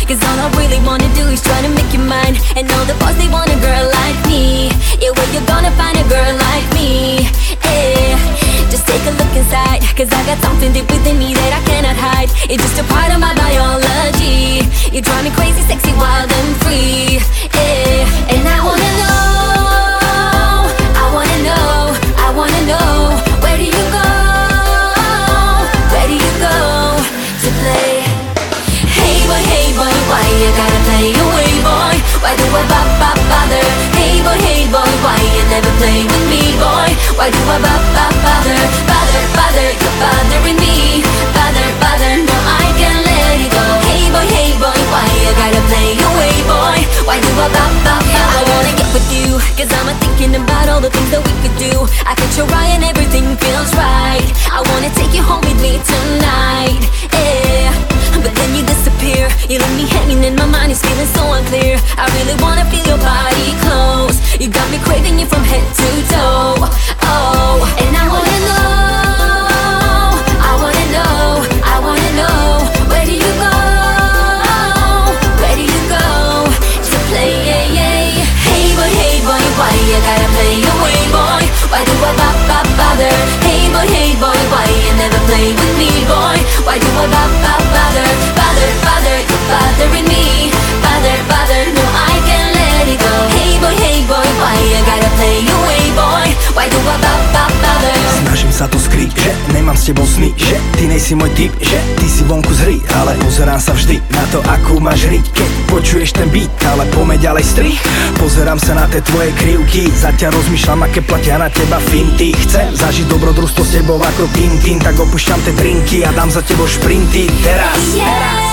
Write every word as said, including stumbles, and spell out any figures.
Cause all I really wanna do is try to make you mine. And all the boys, they want a girl like me. Yeah, where you gonna find a girl like me? Yeah, just take a look inside, cause I got something deep within me that I cannot hide. It's just a part of my biology. You drive me crazy, sexy, wild and free. Yeah, and I wanna know, I wanna know, I wanna know, where do you go? Where do you go to play? Hey boy, hey boy, why you gotta play away, boy? Why do I bop bop bother? Hey boy, hey boy, why you never play with me, boy? Why do I bop bop bother? Bother, bother, you're bothering me. Bother, bother, no I can't let it go. Hey boy, hey boy, why you gotta play away, boy? Why do I bop bop bother? I wanna get with you, cause I'm a thinking about all the things that we could do. I catch your eye and everything feels right. I wanna take you home with me tonight, yeah. But then you disappear, you leave me hanging and my mind is feeling so unclear. I really wanna feel your body close. You got me craving you from head to toe. Oh, and I wanna know, I wanna know, I wanna know, where do you go? Where do you go to play? Yeah, yeah. Hey boy, hey boy, why you gotta play away, boy? Why do I bop bop bother? Hey boy, hey boy, why you never play with me, boy? Why do I bop bop bother? Bother, bother, you're bothering me. Bother, bother, no I can't let it go. Hey boy, hey boy, why you gotta play away, boy? Why do I bop bop bother? Snažím sa to skryť, že nemám s tebou sny, že ty nejsi môj typ, že ty si vonku z hry, ale pozerám sa vždy na to, akú máš riť. Keď počuješ ten beat, ale poďme ďalej strih. Pozerám sa na tie tvoje krivky, zatiaľ rozmýšľam, aké platia na teba finty. Chcem zažiť dobrodružstvo s tebou ako Tintin, tak opúšťam tie drinky a dám za tebou šprinty teraz. Yeah.